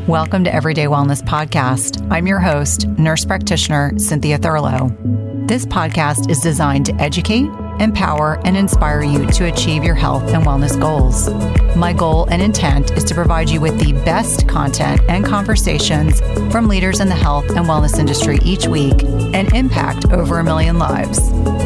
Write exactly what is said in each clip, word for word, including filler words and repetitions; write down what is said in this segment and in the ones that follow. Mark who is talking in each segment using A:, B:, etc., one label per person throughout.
A: Welcome to Everyday Wellness Podcast. I'm your host, nurse practitioner Cynthia Thurlow. This podcast is designed to educate, empower, and inspire you to achieve your health and wellness goals. My goal and intent is to provide you with the best content and conversations from leaders in the health and wellness industry each week and impact over a million lives.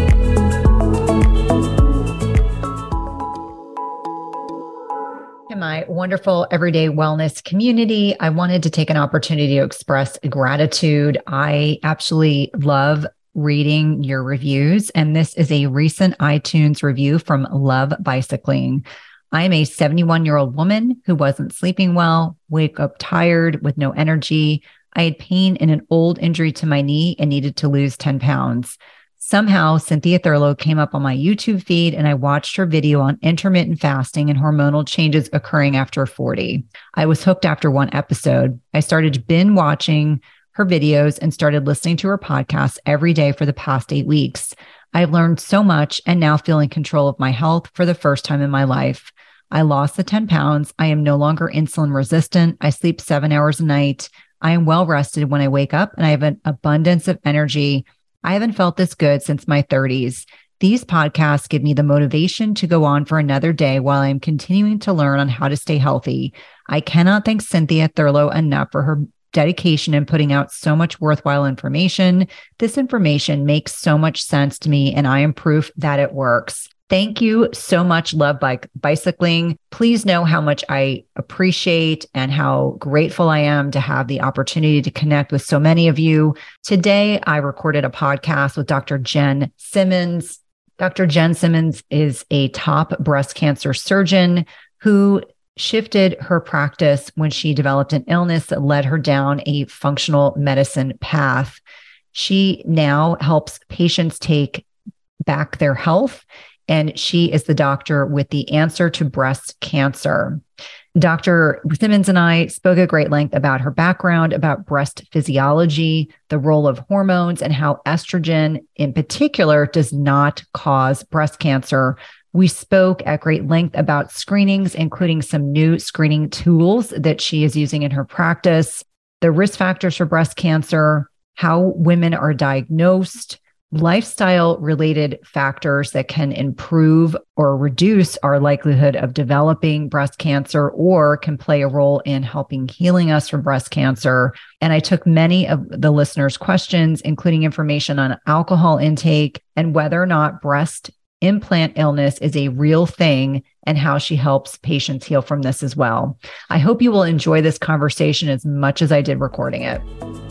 A: My wonderful everyday wellness community, I wanted to take an opportunity to express gratitude. I absolutely love reading your reviews, and this is a recent iTunes review from Love Bicycling. I'm a seventy-one-year-old woman who wasn't sleeping well, wake up tired with no energy. I had pain in an old injury to my knee and needed to lose ten pounds. Somehow, Cynthia Thurlow came up on my YouTube feed, and I watched her video on intermittent fasting and hormonal changes occurring after forty. I was hooked after one episode. I started binge watching her videos and started listening to her podcast every day for the past eight weeks. I've learned so much and now feel in control of my health for the first time in my life. I lost the ten pounds. I am no longer insulin resistant. I sleep seven hours a night. I am well rested when I wake up, and I have an abundance of energy. I haven't felt this good since my thirties. These podcasts give me the motivation to go on for another day while I'm continuing to learn on how to stay healthy. I cannot thank Cynthia Thurlow enough for her dedication in putting out so much worthwhile information. This information makes so much sense to me, and I am proof that it works. Thank you so much, Love Bike Bicycling. Please know how much I appreciate and how grateful I am to have the opportunity to connect with so many of you. Today, I recorded a podcast with Doctor Jen Simmons. Doctor Jen Simmons is a top breast cancer surgeon who shifted her practice when she developed an illness that led her down a functional medicine path. She now helps patients take back their health, and she is the doctor with the answer to breast cancer. Doctor Simmons and I spoke at great length about her background, about breast physiology, the role of hormones, and how estrogen in particular does not cause breast cancer. We spoke at great length about screenings, including some new screening tools that she is using in her practice, the risk factors for breast cancer, how women are diagnosed, lifestyle-related factors that can improve or reduce our likelihood of developing breast cancer or can play a role in helping healing us from breast cancer. And I took many of the listeners' questions, including information on alcohol intake and whether or not breast implant illness is a real thing and how she helps patients heal from this as well. I hope you will enjoy this conversation as much as I did recording it.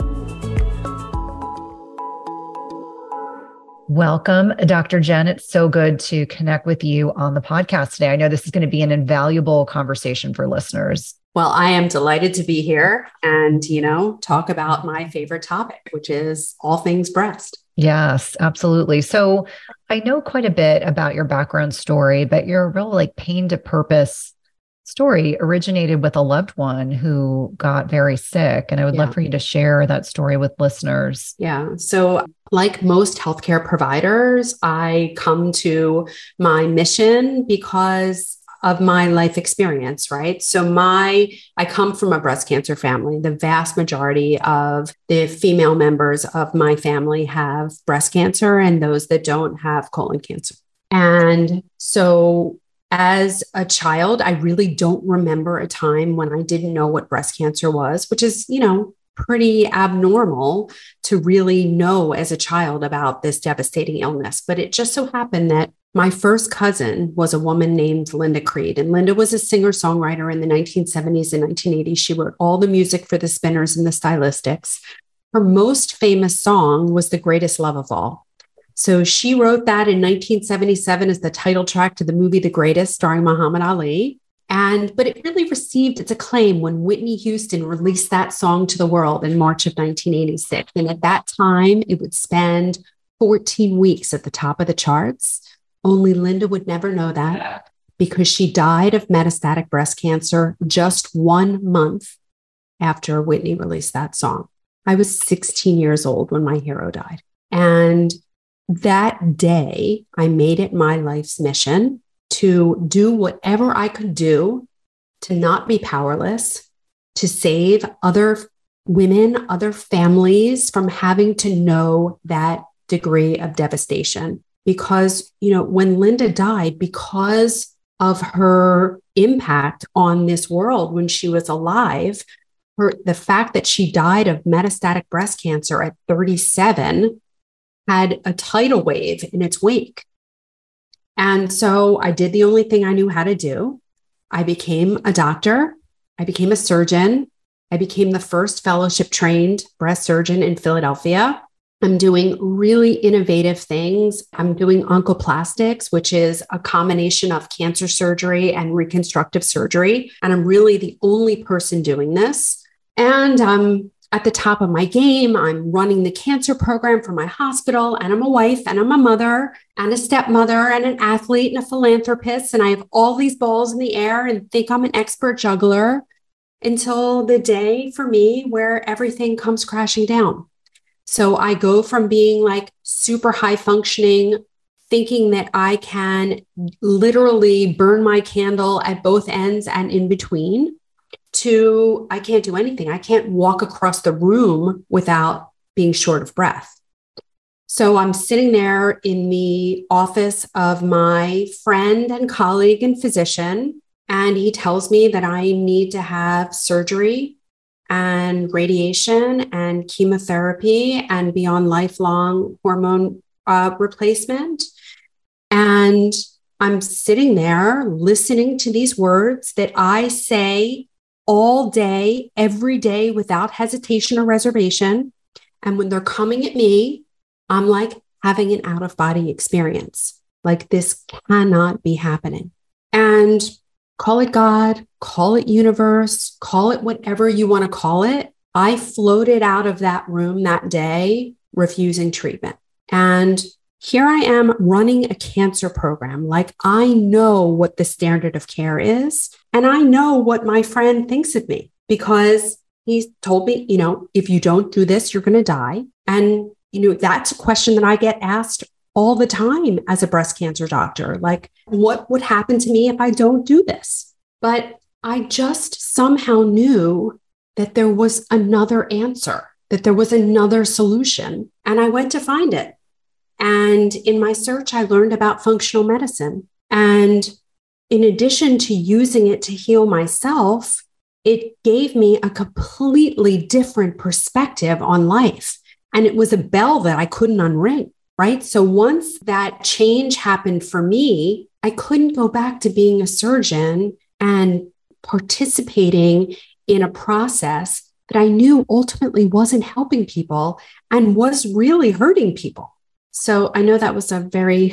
A: Welcome, Doctor Jen. It's so good to connect with you on the podcast today. I know this is going to be an invaluable conversation for listeners.
B: Well, I am delighted to be here and, you know, talk about my favorite topic, which is all things breast.
A: Yes, absolutely. So I know quite a bit about your background story, but your real like pain to purpose story originated with a loved one who got very sick. And I would yeah. love for you to share that story with listeners.
B: Yeah. So like most healthcare providers, I come to my mission because of my life experience, right? So my, I come from a breast cancer family. The vast majority of the female members of my family have breast cancer, and those that don't have colon cancer. And so as a child, I really don't remember a time when I didn't know what breast cancer was, which is, you know, pretty abnormal to really know as a child about this devastating illness. But it just so happened that my first cousin was a woman named Linda Creed. And Linda was a singer-songwriter in the nineteen seventies and nineteen eighties. She wrote all the music for the Spinners and the Stylistics. Her most famous song was The Greatest Love of All. So she wrote that in nineteen seventy-seven as the title track to the movie The Greatest, starring Muhammad Ali. And, but it really received its acclaim when Whitney Houston released that song to the world in March of nineteen eighty-six. And at that time, it would spend fourteen weeks at the top of the charts. Only Linda would never know that because she died of metastatic breast cancer just one month after Whitney released that song. I was sixteen years old when my hero died. And that day, I made it my life's mission to do whatever I could do to not be powerless, to save other women, other families from having to know that degree of devastation. Because, you know, when Linda died, because of her impact on this world when she was alive, her, the fact that she died of metastatic breast cancer at thirty-seven had a tidal wave in its wake. And so I did the only thing I knew how to do. I became a doctor. I became a surgeon. I became the first fellowship trained breast surgeon in Philadelphia. I'm doing really innovative things. I'm doing oncoplastics, which is a combination of cancer surgery and reconstructive surgery. And I'm really the only person doing this. And I'm at the top of my game. I'm running the cancer program for my hospital, and I'm a wife, and I'm a mother, and a stepmother, and an athlete, and a philanthropist. And I have all these balls in the air and think I'm an expert juggler until the day for me where everything comes crashing down. So I go from being like super high functioning, thinking that I can literally burn my candle at both ends and in between, to I can't do anything. I can't walk across the room without being short of breath. So I'm sitting there in the office of my friend and colleague and physician, and he tells me that I need to have surgery and radiation and chemotherapy and be on lifelong hormone uh, replacement. And I'm sitting there listening to these words that I say all day, every day, without hesitation or reservation. And when they're coming at me, I'm like having an out-of-body experience. Like, this cannot be happening. And call it God, call it universe, call it whatever you want to call it. I floated out of that room that day, refusing treatment. And here I am running a cancer program. Like, I know what the standard of care is. And I know what my friend thinks of me, because he's told me, you know, if you don't do this, you're going to die. And, you know, that's a question that I get asked all the time as a breast cancer doctor. Like, what would happen to me if I don't do this? But I just somehow knew that there was another answer, that there was another solution. And I went to find it. And in my search, I learned about functional medicine. And in addition to using it to heal myself, it gave me a completely different perspective on life. And it was a bell that I couldn't unring. Right? So once that change happened for me, I couldn't go back to being a surgeon and participating in a process that I knew ultimately wasn't helping people and was really hurting people. So I know that was a very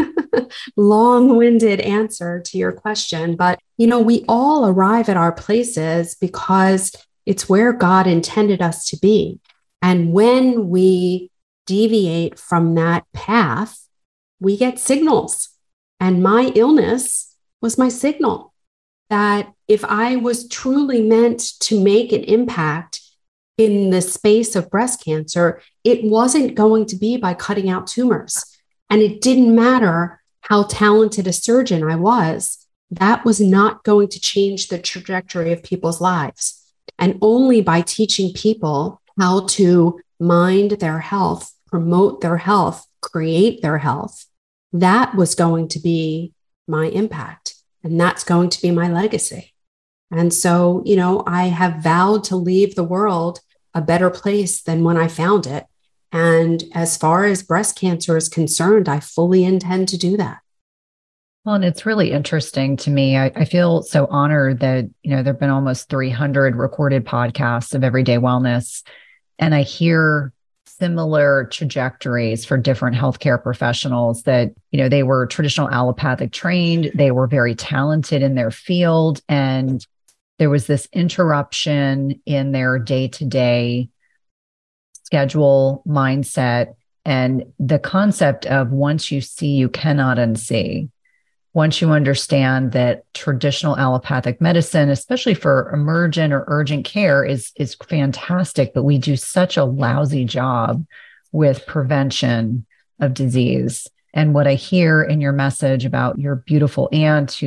B: long-winded answer to your question, but, you know, we all arrive at our places because it's where God intended us to be. And when we deviate from that path, we get signals. And my illness was my signal that if I was truly meant to make an impact in the space of breast cancer, it wasn't going to be by cutting out tumors. And it didn't matter how talented a surgeon I was. That was not going to change the trajectory of people's lives. And only by teaching people how to mind their health, promote their health, create their health, that was going to be my impact. And that's going to be my legacy. And so, you know, I have vowed to leave the world a better place than when I found it. And as far as breast cancer is concerned, I fully intend to do that.
A: Well, and it's really interesting to me. I, I feel so honored that, you know, there've been almost three hundred recorded podcasts of Everyday Wellness. And I hear similar trajectories for different healthcare professionals that, you know, they were traditional allopathic trained, they were very talented in their field, and there was this interruption in their day-to-day schedule, mindset, and the concept of once you see, you cannot unsee. Once you understand that traditional allopathic medicine, especially for emergent or urgent care, is, is fantastic, but we do such a lousy job with prevention of disease. And what I hear in your message about your beautiful aunt who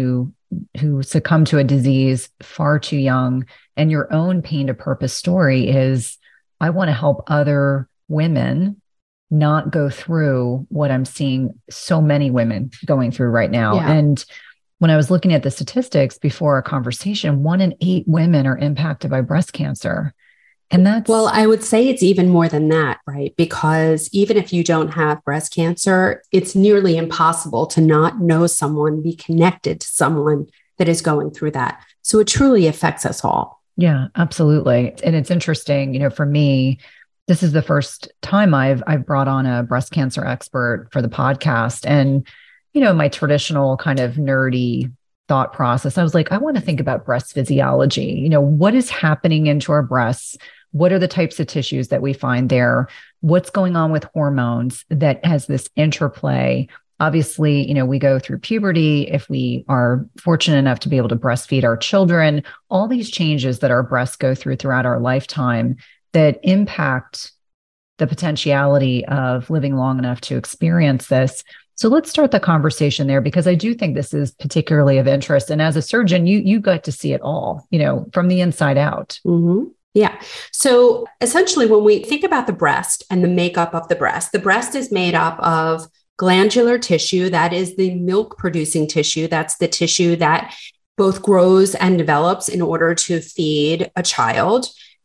A: who succumb to a disease far too young. And your own pain to purpose story is, I want to help other women not go through what I'm seeing so many women going through right now.
B: Yeah.
A: And when I was looking at the statistics before our conversation, one in eight women are impacted by breast cancer. And that's...
B: Well, I would say it's even more than that, right? Because even if you don't have breast cancer, it's nearly impossible to not know someone, be connected to someone that is going through that. So it truly affects us all.
A: Yeah, absolutely. And it's interesting, you know, for me, this is the first time I've I've brought on a breast cancer expert for the podcast. And, you know, my traditional kind of nerdy thought process, I was like, I want to think about breast physiology. You know, what is happening into our breasts? What are the types of tissues that we find there? What's going on with hormones that has this interplay? Obviously, you know, we go through puberty. If we are fortunate enough to be able to breastfeed our children, all these changes that our breasts go through throughout our lifetime that impact the potentiality of living long enough to experience this. So let's start the conversation there, because I do think this is particularly of interest. And as a surgeon, you you got to see it all, you know, from the inside out.
B: Mm-hmm. Yeah. So essentially, when we think about the breast and the makeup of the breast, the breast is made up of glandular tissue. That is the milk producing tissue. That's the tissue that both grows and develops in order to feed a child,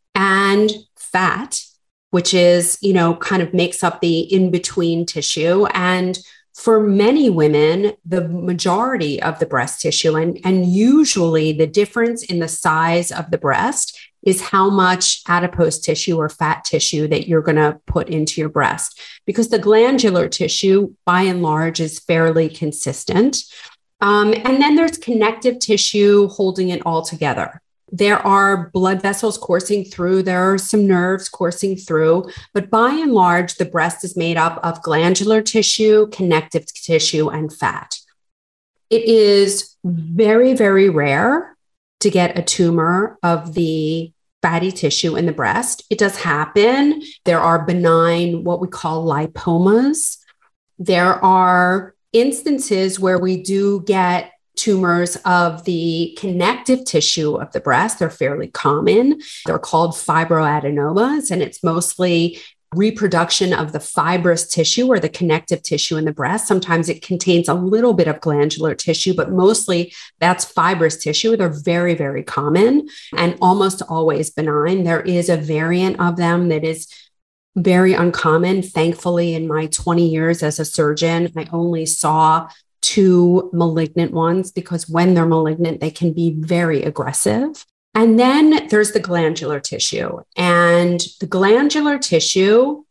B: and fat, which is, you know, kind of makes up the in-between tissue. And for many women, the majority of the breast tissue, and, and usually the difference in the size of the breast is how much adipose tissue or fat tissue that you're going to put into your breast, because the glandular tissue, by and large, is fairly consistent. Um, and then there's connective tissue holding it all together. There are blood vessels coursing through, there are some nerves coursing through, but by and large, the breast is made up of glandular tissue, connective tissue, and fat. It is very, very rare to get a tumor of the fatty tissue in the breast. It does happen. There are benign, what we call lipomas. There are instances where we do get tumors of the connective tissue of the breast. They're fairly common. They're called fibroadenomas, and it's mostly reproduction of the fibrous tissue or the connective tissue in the breast. Sometimes it contains a little bit of glandular tissue, but mostly that's fibrous tissue. They're very, very common and almost always benign. There is a variant of them that is very uncommon. Thankfully, in my twenty years as a surgeon, I only saw two malignant ones, because when they're malignant, they can be very aggressive. And then there's the glandular tissue. And the glandular tissue,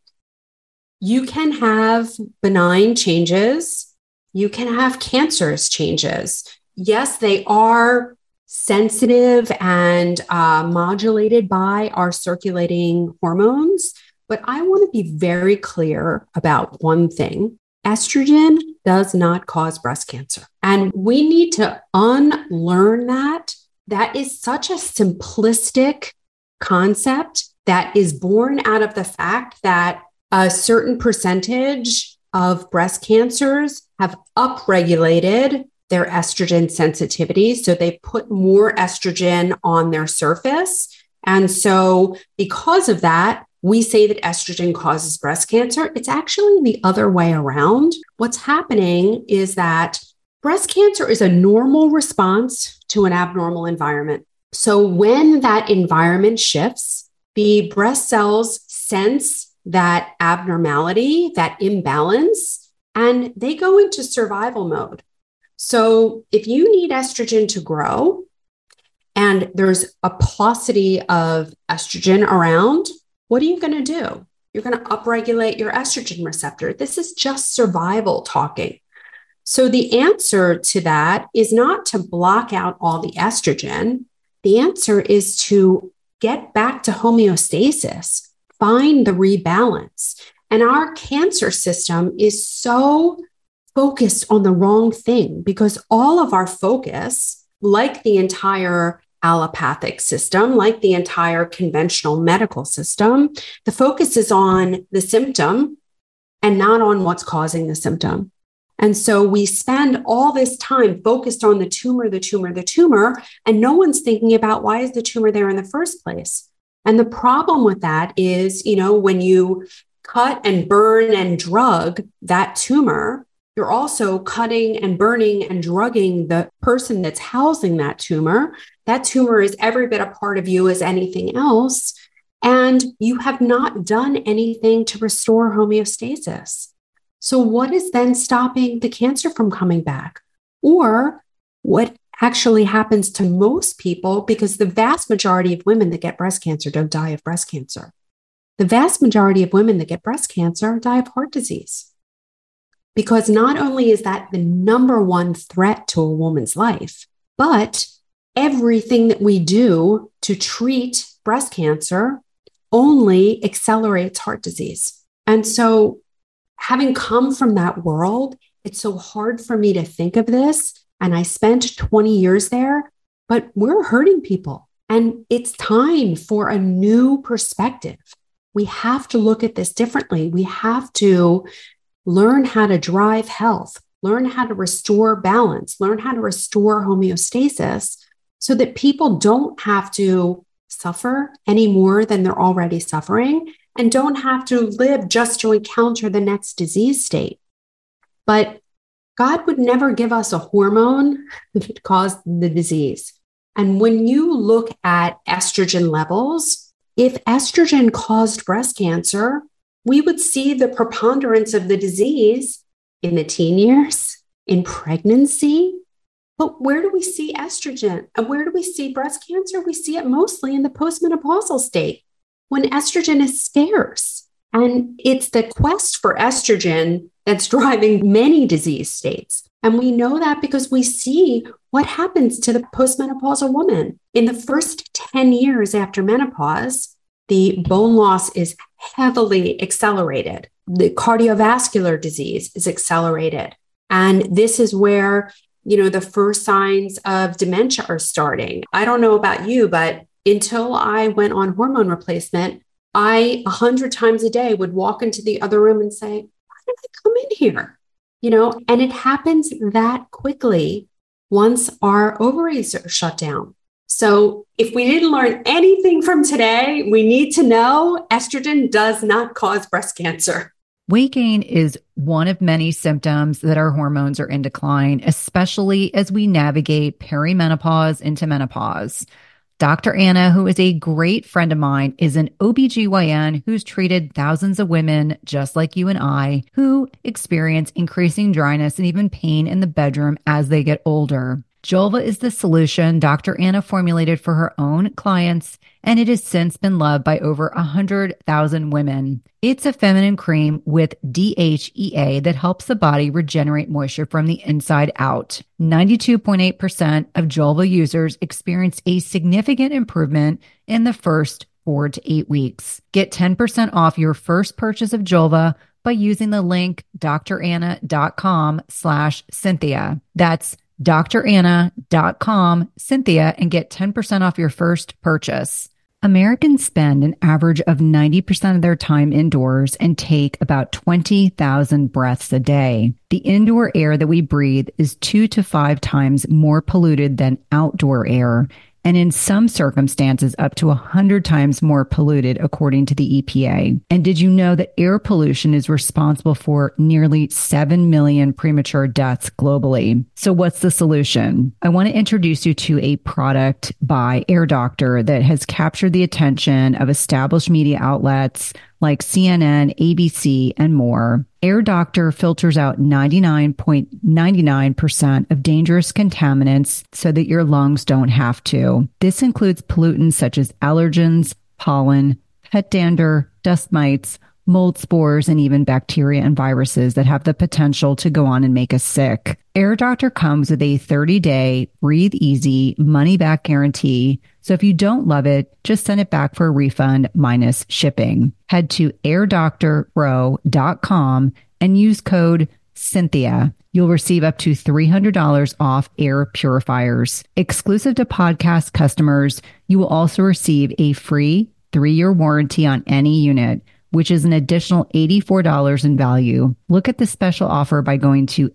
B: you can have benign changes. You can have cancerous changes. Yes, they are sensitive and uh, modulated by our circulating hormones. But I want to be very clear about one thing. Estrogen does not cause breast cancer. And we need to unlearn that. That is such a simplistic concept that is born out of the fact that a certain percentage of breast cancers have upregulated their estrogen sensitivity. So they put more estrogen on their surface. And so because of that, we say that estrogen causes breast cancer. It's actually the other way around. What's happening is that breast cancer is a normal response to an abnormal environment. So when that environment shifts, the breast cells sense that abnormality, that imbalance, and they go into survival mode. So if you need estrogen to grow and there's a paucity of estrogen around, what are you going to do? You're going to upregulate your estrogen receptor. This is just survival talking. So the answer to that is not to block out all the estrogen. The answer is to get back to homeostasis, find the rebalance. And our cancer system is so focused on the wrong thing, because all of our focus, like the entire allopathic system, like the entire conventional medical system, the focus is on the symptom and not on what's causing the symptom. And so we spend all this time focused on the tumor, the tumor, the tumor, and no one's thinking about why is the tumor there in the first place. And the problem with that is, you know, when you cut and burn and drug that tumor, you're also cutting and burning and drugging the person that's housing that tumor. That tumor is every bit a part of you as anything else. And you have not done anything to restore homeostasis. So what is then stopping the cancer from coming back? Or what actually happens to most people, because the vast majority of women that get breast cancer don't die of breast cancer. The vast majority of women that get breast cancer die of heart disease. Because not only is that the number one threat to a woman's life, but everything that we do to treat breast cancer only accelerates heart disease. And so having come from that world, it's so hard for me to think of this. And I spent twenty years there, but we're hurting people. And it's time for a new perspective. We have to look at this differently. We have to learn how to drive health, learn how to restore balance, learn how to restore homeostasis so that people don't have to suffer any more than they're already suffering and don't have to live just to encounter the next disease state. But God would never give us a hormone that caused the disease. And when you look at estrogen levels, if estrogen caused breast cancer, we would see the preponderance of the disease in the teen years, in pregnancy. But where do we see estrogen? And where do we see breast cancer? We see it mostly in the postmenopausal state, when estrogen is scarce. And it's the quest for estrogen that's driving many disease states. And we know that because we see what happens to the postmenopausal woman. In the first ten years after menopause, the bone loss is heavily accelerated. The cardiovascular disease is accelerated. And this is where, you know, the first signs of dementia are starting. I don't know about you, but until I went on hormone replacement, I a hundred times a day would walk into the other room and say, why did I come in here? You know, and it happens that quickly once our ovaries are shut down. So if we didn't learn anything from today, we need to know estrogen does not cause breast cancer.
A: Weight gain is one of many symptoms that our hormones are in decline, especially as we navigate perimenopause into menopause. Doctor Anna, who is a great friend of mine, is an O B G Y N who's treated thousands of women just like you and I who experience increasing dryness and even pain in the bedroom as they get older. Julva is the solution Doctor Anna formulated for her own clients, and it has since been loved by over one hundred thousand women. It's a feminine cream with D H E A that helps the body regenerate moisture from the inside out. ninety-two point eight percent of Julva users experienced a significant improvement in the first four to eight weeks. Get ten percent off your first purchase of Julva by using the link dranna.com slash Cynthia. That's dranna.com, Cynthia, and get ten percent off your first purchase. Americans spend an average of ninety percent of their time indoors and take about twenty thousand breaths a day. The indoor air that we breathe is two to five times more polluted than outdoor air, and in some circumstances up to one hundred times more polluted, according to the E P A. And did you know that air pollution is responsible for nearly seven million premature deaths globally? So what's the solution? I want to introduce you to a product by Air Doctor that has captured the attention of established media outlets like C N N, A B C, and more. Air Doctor filters out ninety-nine point nine nine percent of dangerous contaminants so that your lungs don't have to. This includes pollutants such as allergens, pollen, pet dander, dust mites, mold spores, and even bacteria and viruses that have the potential to go on and make us sick. Air Doctor comes with a thirty-day breathe easy money back guarantee. So if you don't love it, just send it back for a refund minus shipping. Head to air doctor pro dot com and use code Cynthia. You'll receive up to three hundred dollars off air purifiers. Exclusive to podcast customers, you will also receive a free three-year warranty on any unit which is an additional eighty-four dollars in value. Look at the special offer by going to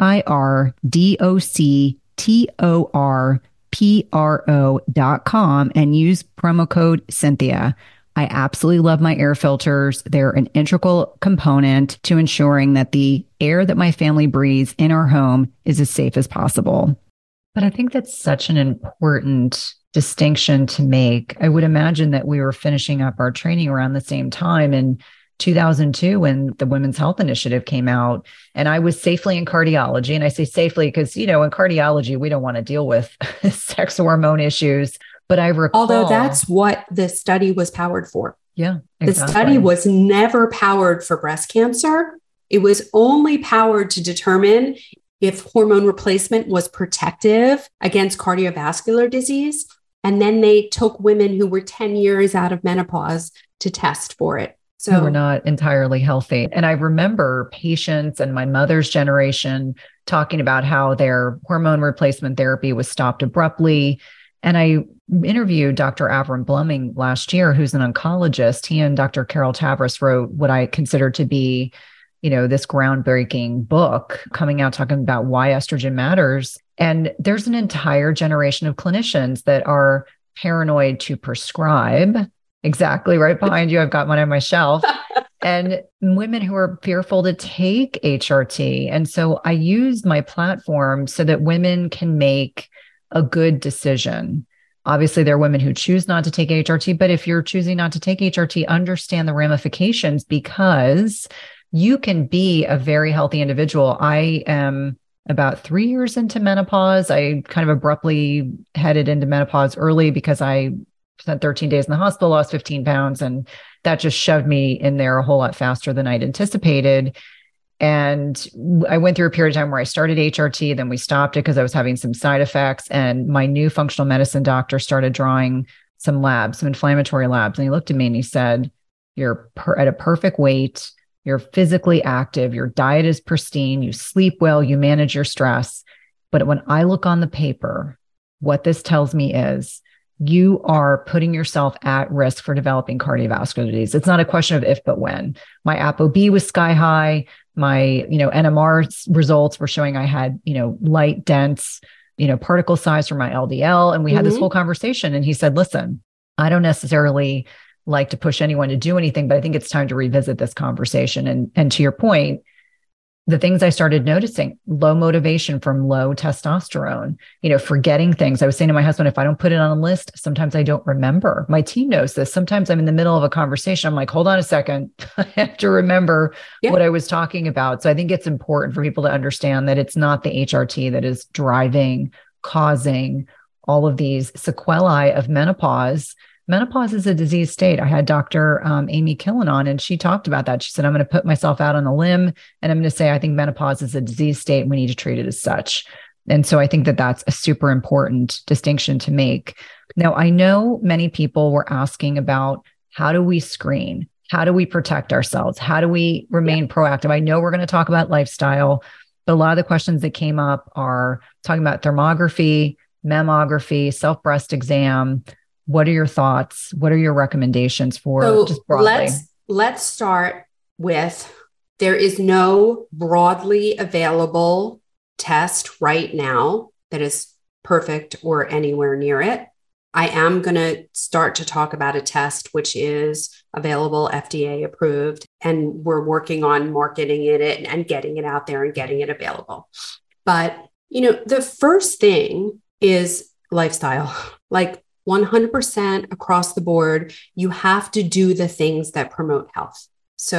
A: A-I-R-D-O-C-T-O-R-P-R-O dot com and use promo code Cynthia. I absolutely love my air filters. They're an integral component to ensuring that the air that my family breathes in our home is as safe as possible. But I think that's such an important distinction to make. I would imagine that we were finishing up our training around the same time in two thousand two when the Women's Health Initiative came out, and I was safely in cardiology. And I say safely because, you know, in cardiology, we don't want to deal with sex hormone issues. But I recall,
B: although that's what the study was powered for.
A: Yeah,
B: exactly. The study was never powered for breast cancer. It was only powered to determine if hormone replacement was protective against cardiovascular disease. And then they took women who were ten years out of menopause to test for it. So
A: who were not entirely healthy. And I remember patients and my mother's generation talking about how their hormone replacement therapy was stopped abruptly. And I interviewed Doctor Avram Bluming last year, who's an oncologist. He and Doctor Carol Tavris wrote what I consider to be, you know, this groundbreaking book coming out talking about why estrogen matters. And there's an entire generation of clinicians that are paranoid to prescribe. Exactly right behind you. I've got one on my shelf. And women who are fearful to take H R T. And so I used my platform so that women can make a good decision. Obviously, there are women who choose not to take H R T, but if you're choosing not to take H R T, understand the ramifications, because you can be a very healthy individual. I am about three years into menopause. I kind of abruptly headed into menopause early because I spent thirteen days in the hospital, lost fifteen pounds, and that just shoved me in there a whole lot faster than I'd anticipated. And I went through a period of time where I started H R T, then we stopped it because I was having some side effects. And my new functional medicine doctor started drawing some labs, some inflammatory labs. And he looked at me and he said, you're per- at a perfect weight. You're physically active. Your diet is pristine. You sleep well. You manage your stress. But when I look on the paper, what this tells me is you are putting yourself at risk for developing cardiovascular disease. It's not a question of if, but when. My ApoB was sky high. My, you know, N M R results were showing I had, you know, light, dense, you know, particle size for my L D L. And we mm-hmm. had this whole conversation. And he said, listen, I don't necessarily like to push anyone to do anything, but I think it's time to revisit this conversation. And, and to your point, the things I started noticing, low motivation from low testosterone, you know, forgetting things. I was saying to my husband, if I don't put it on a list, sometimes I don't remember. My team knows this. Sometimes I'm in the middle of a conversation. I'm like, hold on a second. I have to remember yeah. what I was talking about. So I think it's important for people to understand that it's not the H R T that is driving, causing all of these sequelae of menopause. Menopause is a disease state. I had Doctor Um, Amy Killen on, and she talked about that. She said, I'm going to put myself out on a limb, and I'm going to say, I think menopause is a disease state, and we need to treat it as such. And so I think that that's a super important distinction to make. Now, I know many people were asking about how do we screen? How do we protect ourselves? How do we remain yeah. proactive? I know we're going to talk about lifestyle, but a lot of the questions that came up are talking about thermography, mammography, self-breast exam. What are your thoughts? What are your recommendations for
B: so
A: just broadly?
B: Let's, let's start with, there is no broadly available test right now that is perfect or anywhere near it. I am going to start to talk about a test which is available, F D A approved, and we're working on marketing it and getting it out there and getting it available. But, you know, the first thing is lifestyle. Like, one hundred percent across the board, you have to do the things that promote health.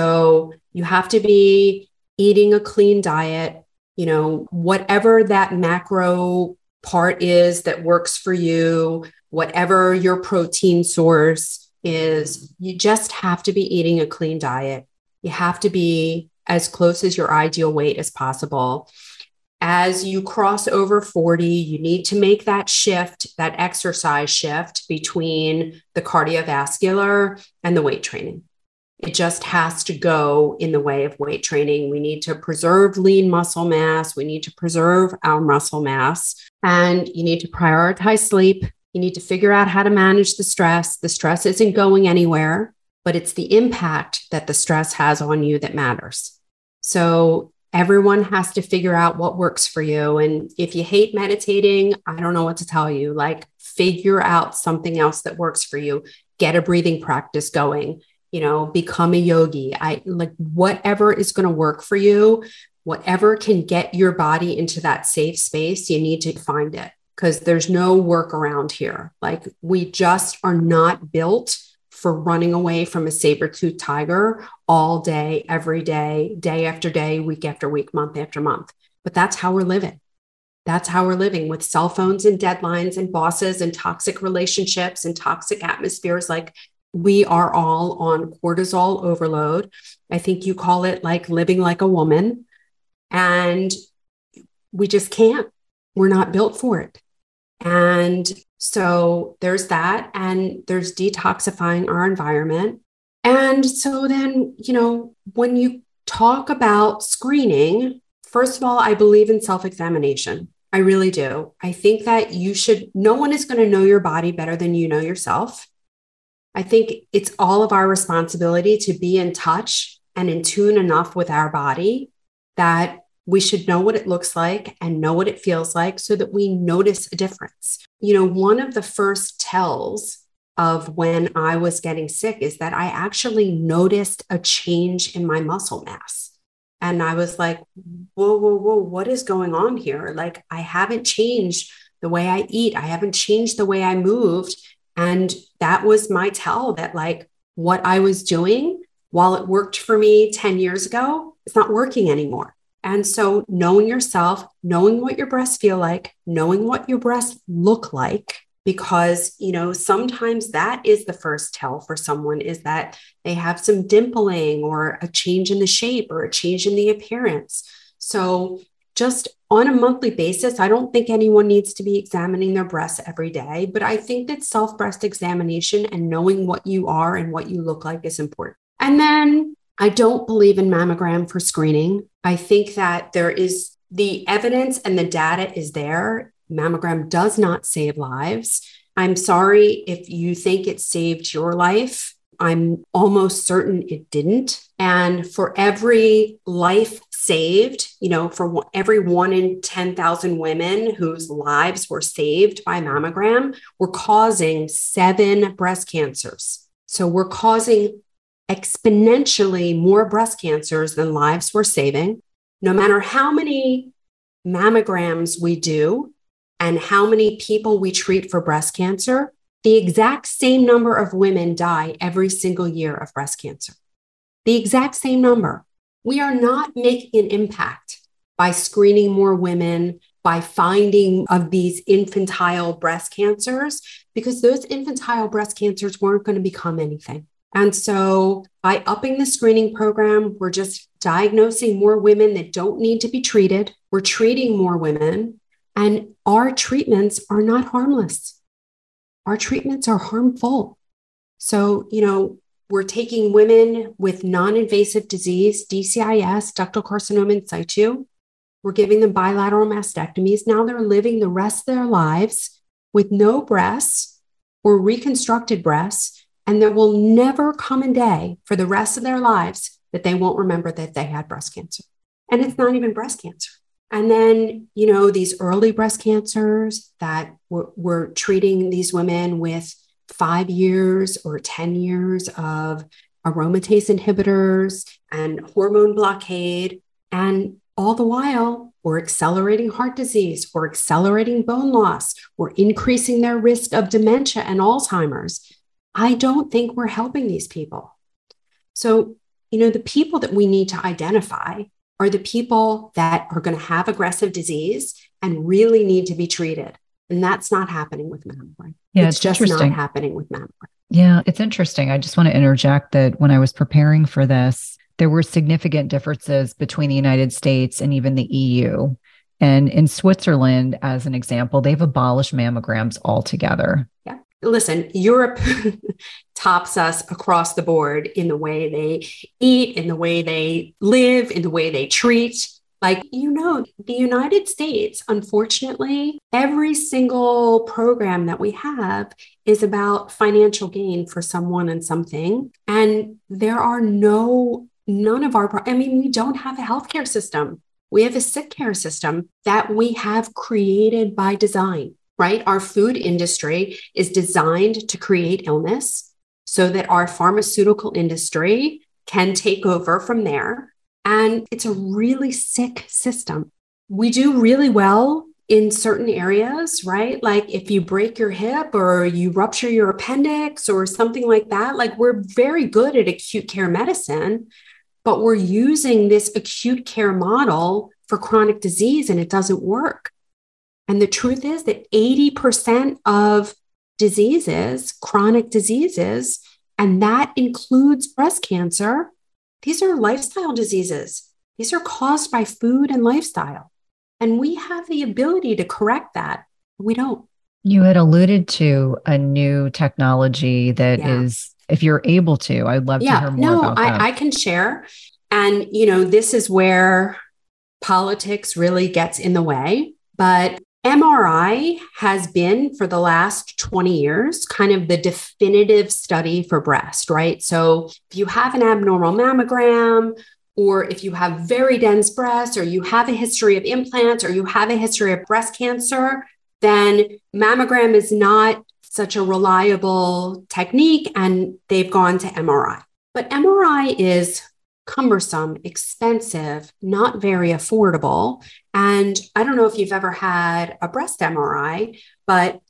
B: So you have to be eating a clean diet, you know, whatever that macro part is that works for you, whatever your protein source is, you just have to be eating a clean diet. You have to be as close as your ideal weight as possible. As you cross over forty, you need to make that shift, that exercise shift between the cardiovascular and the weight training. It just has to go in the way of weight training. We need to preserve lean muscle mass. We need to preserve our muscle mass. And you need to prioritize sleep. You need to figure out how to manage the stress. The stress isn't going anywhere. but it's the impact that the stress has on you that matters. So everyone has to figure out what works for you. And if you hate meditating, I don't know what to tell you. Like, figure out something else that works for you. Get a breathing practice going, you know, become a yogi. I like whatever is going to work for you, whatever can get your body into that safe space, you need to find it, because there's no workaround here. Like, we just are not built for running away from a saber-toothed tiger all day, every day, day after day, week after week, month after month. But that's how we're living. That's how we're living, with cell phones and deadlines and bosses and toxic relationships and toxic atmospheres. Like, we are all on cortisol overload. I think you call it like living like a woman. And we just can't. We're not built for it. And so there's that, and there's detoxifying our environment. And so then, you know, when you talk about screening, first of all, I believe in self-examination. I really do. I think that you should, no one is going to know your body better than you know yourself. I think it's all of our responsibility to be in touch and in tune enough with our body that we should know what it looks like and know what it feels like, so that we notice a difference. You know, one of the first tells of when I was getting sick is that I actually noticed a change in my muscle mass. And I was like, whoa, whoa, whoa, what is going on here? Like, I haven't changed the way I eat. I haven't changed the way I moved. And that was my tell that, like, what I was doing, while it worked for me ten years ago, it's not working anymore. And so knowing yourself, knowing what your breasts feel like, knowing what your breasts look like, because, you know, sometimes that is the first tell for someone, is that they have some dimpling or a change in the shape or a change in the appearance. So just on a monthly basis, I don't think anyone needs to be examining their breasts every day, but I think that self-breast examination and knowing what you are and what you look like is important. And then I don't believe in mammogram for screening. I think that there is the evidence and the data is there. Mammogram does not save lives. I'm sorry if you think it saved your life. I'm almost certain it didn't. And for every life saved, you know, for every one in ten thousand women whose lives were saved by mammogram, we're causing seven breast cancers. So we're causing exponentially more breast cancers than lives we're saving. No matter how many mammograms we do and how many people we treat for breast cancer, the exact same number of women die every single year of breast cancer. The exact same number. We are not making an impact by screening more women, by finding of these infantile breast cancers, because those infantile breast cancers weren't going to become anything. And so by upping the screening program, we're just diagnosing more women that don't need to be treated. We're treating more women, and our treatments are not harmless. Our treatments are harmful. So, you know, we're taking women with non-invasive disease, D C I S, ductal carcinoma in situ. We're giving them bilateral mastectomies. Now they're living the rest of their lives with no breasts or reconstructed breasts. And there will never come a day for the rest of their lives that they won't remember that they had breast cancer. And it's not even breast cancer. And then, you know, these early breast cancers that we're, we're treating these women with five years or ten years of aromatase inhibitors and hormone blockade. And all the while, we're accelerating heart disease, we're accelerating bone loss, we're increasing their risk of dementia and Alzheimer's. I don't think we're helping these people. So, you know, the people that we need to identify are the people that are going to have aggressive disease and really need to be treated. And that's not happening with mammogram.
A: Yeah,
B: it's,
A: it's
B: just
A: interesting.
B: not happening with mammogram.
A: Yeah, it's interesting. I just want to interject that when I was preparing for this, there were significant differences between the United States and even the E U. And in Switzerland, as an example, they've abolished mammograms altogether.
B: Yeah. Listen, Europe tops us across the board in the way they eat, in the way they live, in the way they treat. Like, you know, the United States, unfortunately, every single program that we have is about financial gain for someone and something. And there are no, none of our, I mean, we don't have a healthcare system. We have a sick care system that we have created by design, right? Our food industry is designed to create illness so that our pharmaceutical industry can take over from there. And it's a really sick system. We do really well in certain areas, right? Like if you break your hip or you rupture your appendix or something like that, like we're very good at acute care medicine, but we're using this acute care model for chronic disease and it doesn't work. And the truth is that eighty percent of diseases, chronic diseases, and that includes breast cancer, these are lifestyle diseases. These are caused by food and lifestyle. And we have the ability to correct that. We don't.
A: You had alluded to a new technology that yeah. is, if you're able to, I'd love yeah. to hear more
B: no,
A: about
B: I,
A: that.
B: I can share. And, you know, this is where politics really gets in the way. But M R I has been for the last twenty years, kind of the definitive study for breast, right? So if you have an abnormal mammogram, or if you have very dense breasts, or you have a history of implants, or you have a history of breast cancer, then mammogram is not such a reliable technique and they've gone to M R I. But M R I is cumbersome, expensive, not very affordable. And I don't know if you've ever had a breast M R I, but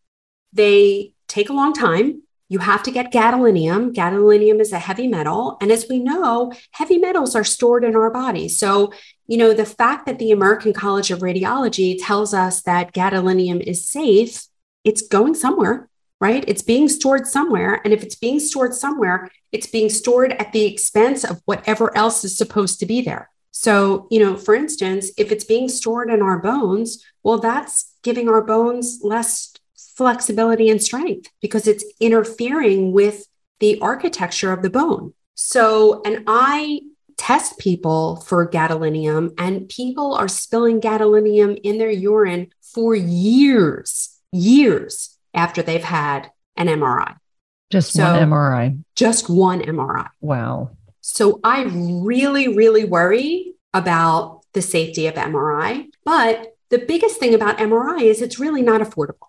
B: they take a long time. You have to get gadolinium. Gadolinium is a heavy metal. And as we know, heavy metals are stored in our body. So, you know, the fact that the American College of Radiology tells us that gadolinium is safe, it's going somewhere, right? It's being stored somewhere. And if it's being stored somewhere, it's being stored at the expense of whatever else is supposed to be there. So, you know, for instance, if it's being stored in our bones, well, that's giving our bones less flexibility and strength because it's interfering with the architecture of the bone. So, and I test people for gadolinium, and people are spilling gadolinium in their urine for years, years after they've had an M R I.
A: Just
B: so,
A: one M R I.
B: Just one M R I.
A: Wow.
B: So I really, really worry about the safety of M R I. But the biggest thing about M R I is it's really not affordable.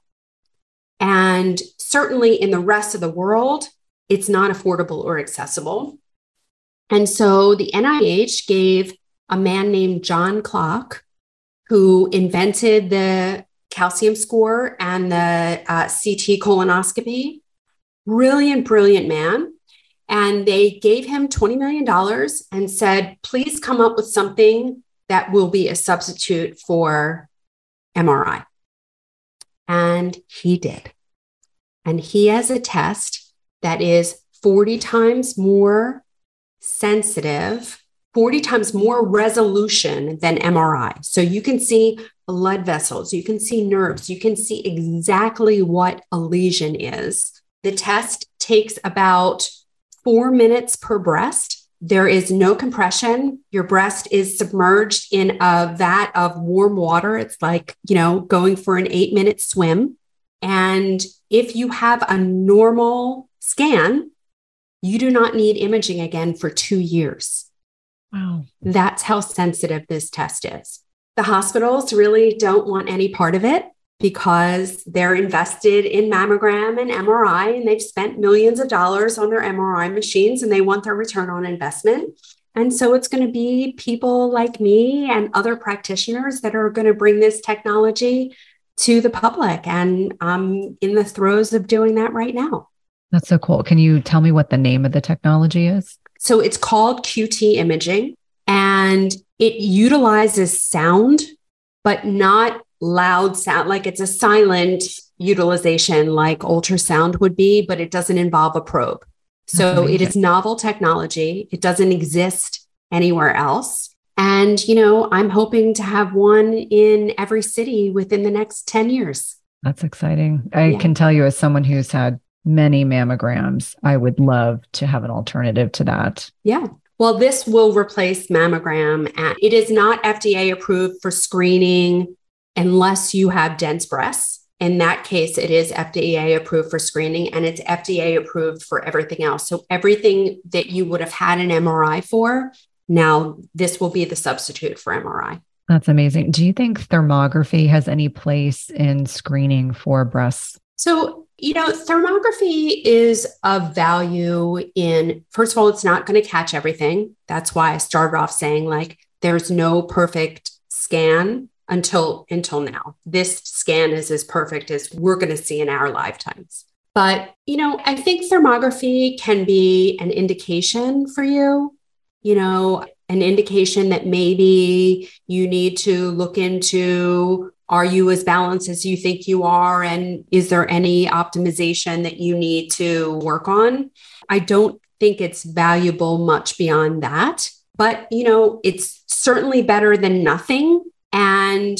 B: And certainly in the rest of the world, it's not affordable or accessible. And so the N I H gave a man named John Klock, who invented the calcium score and the uh, C T colonoscopy, brilliant, brilliant man. And they gave him twenty million dollars and said, please come up with something that will be a substitute for M R I. And he did. And he has a test that is forty times more sensitive, forty times more resolution than M R I. So you can see blood vessels, you can see nerves, you can see exactly what a lesion is. The test takes about four minutes per breast. There is no compression. Your breast is submerged in a vat of warm water. It's like, you know, going for an eight minute swim. And if you have a normal scan, you do not need imaging again for two years.
A: Wow.
B: That's how sensitive this test is. The hospitals really don't want any part of it because they're invested in mammogram and M R I, and they've spent millions of dollars on their M R I machines, and they want their return on investment. And so it's going to be people like me and other practitioners that are going to bring this technology to the public. And I'm in the throes of doing that right now.
A: That's so cool. Can you tell me what the name of the technology is?
B: So it's called Q T imaging, and it utilizes sound, but not loud sound. Like it's a silent utilization like ultrasound would be, but it doesn't involve a probe. So it is novel technology. It doesn't exist anywhere else. And, you know, I'm hoping to have one in every city within the next ten years.
A: That's exciting. I yeah. can tell you, as someone who's had many mammograms, I would love to have an alternative to that.
B: Yeah. Well, this will replace mammogram, and it is not F D A approved for screening unless you have dense breasts. In that case, it is F D A approved for screening, and it's F D A approved for everything else. So everything that you would have had an M R I for, now this will be the substitute for M R I.
A: That's amazing. Do you think thermography has any place in screening for breasts?
B: So, you know, thermography is of value in, first of all, it's not going to catch everything. That's why I started off saying, like, there's no perfect scan until, until now. This scan is as perfect as we're going to see in our lifetimes. But, you know, I think thermography can be an indication for you, you know, an indication that maybe you need to look into, are you as balanced as you think you are? And is there any optimization that you need to work on? I don't think it's valuable much beyond that, but, you know, it's certainly better than nothing. And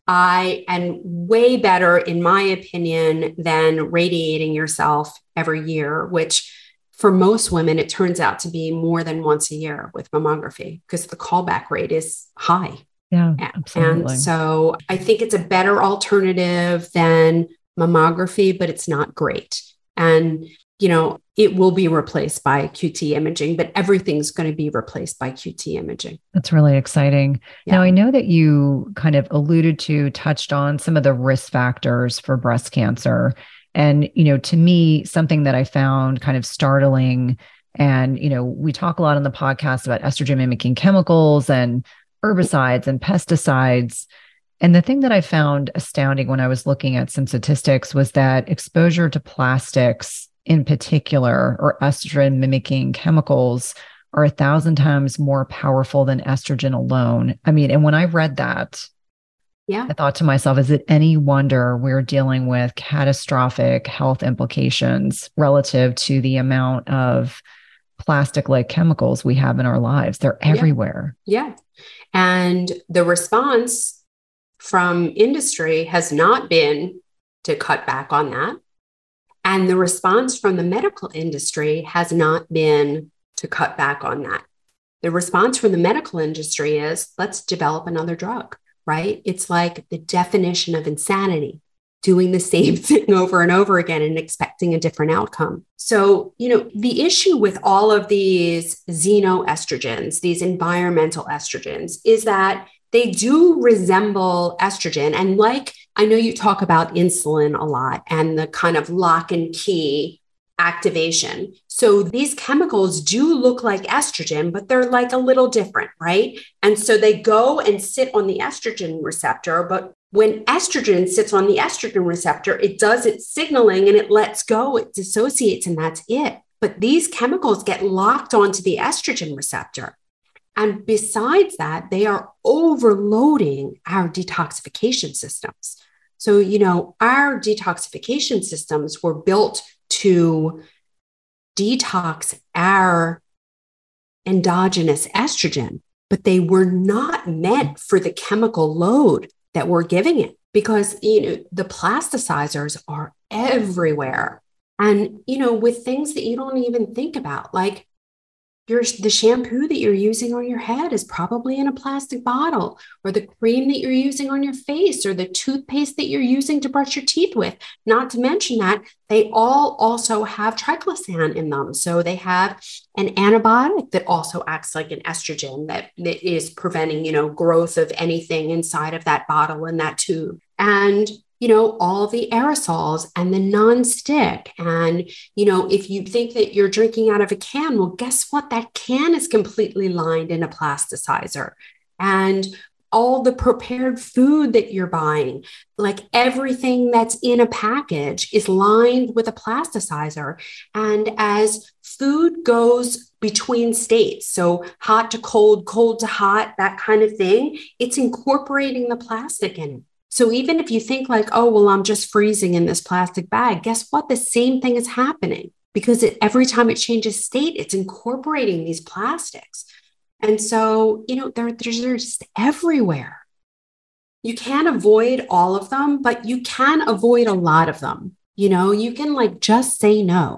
B: I, and way better, in my opinion, than radiating yourself every year, which for most women, it turns out to be more than once a year with mammography because the callback rate is high.
A: Yeah, absolutely.
B: And so I think it's a better alternative than mammography, but it's not great. And, you know, it will be replaced by Q T imaging, but everything's going to be replaced by Q T imaging.
A: That's really exciting. Yeah. Now, I know that you kind of alluded to, touched on some of the risk factors for breast cancer. And, you know, to me, something that I found kind of startling, and, you know, we talk a lot on the podcast about estrogen mimicking chemicals and herbicides and pesticides. And the thing that I found astounding when I was looking at some statistics was that exposure to plastics in particular, or estrogen mimicking chemicals, are a thousand times more powerful than estrogen alone. I mean, and when I read that,
B: yeah,
A: I thought to myself, is it any wonder we're dealing with catastrophic health implications relative to the amount of plastic-like chemicals we have in our lives? They're everywhere.
B: Yeah. yeah. And the response from industry has not been to cut back on that. And the response from the medical industry has not been to cut back on that. The response from the medical industry is, let's develop another drug, right? It's like the definition of insanity, doing the same thing over and over again and expecting a different outcome. So, you know, the issue with all of these xenoestrogens, these environmental estrogens, is that they do resemble estrogen. And like, I know you talk about insulin a lot and the kind of lock and key activation. So these chemicals do look like estrogen, but they're like a little different, right? And so they go and sit on the estrogen receptor, but when estrogen sits on the estrogen receptor, it does its signaling and it lets go, it dissociates, and that's it. But these chemicals get locked onto the estrogen receptor. And besides that, they are overloading our detoxification systems. So, you know, our detoxification systems were built to detox our endogenous estrogen, but they were not meant for the chemical load that we're giving it, because, you know, the plasticizers are everywhere. And, you know, with things that you don't even think about, like your, the shampoo that you're using on your head is probably in a plastic bottle, or the cream that you're using on your face, or the toothpaste that you're using to brush your teeth with. Not to mention that they all also have triclosan in them. So they have an antibiotic that also acts like an estrogen that, that is preventing, you know, growth of anything inside of that bottle and that tube. And you know, all the aerosols and the nonstick. And, you know, if you think that you're drinking out of a can, well, guess what? That can is completely lined in a plasticizer. And all the prepared food that you're buying, like everything that's in a package is lined with a plasticizer. And as food goes between states, so hot to cold, cold to hot, that kind of thing, it's incorporating the plastic in it. So even if you think like, oh, well, I'm just freezing in this plastic bag, guess what? The same thing is happening, because it, every time it changes state, it's incorporating these plastics. And so, you know, they're, they're just everywhere. You can't avoid all of them, but you can avoid a lot of them. You know, you can like just say no.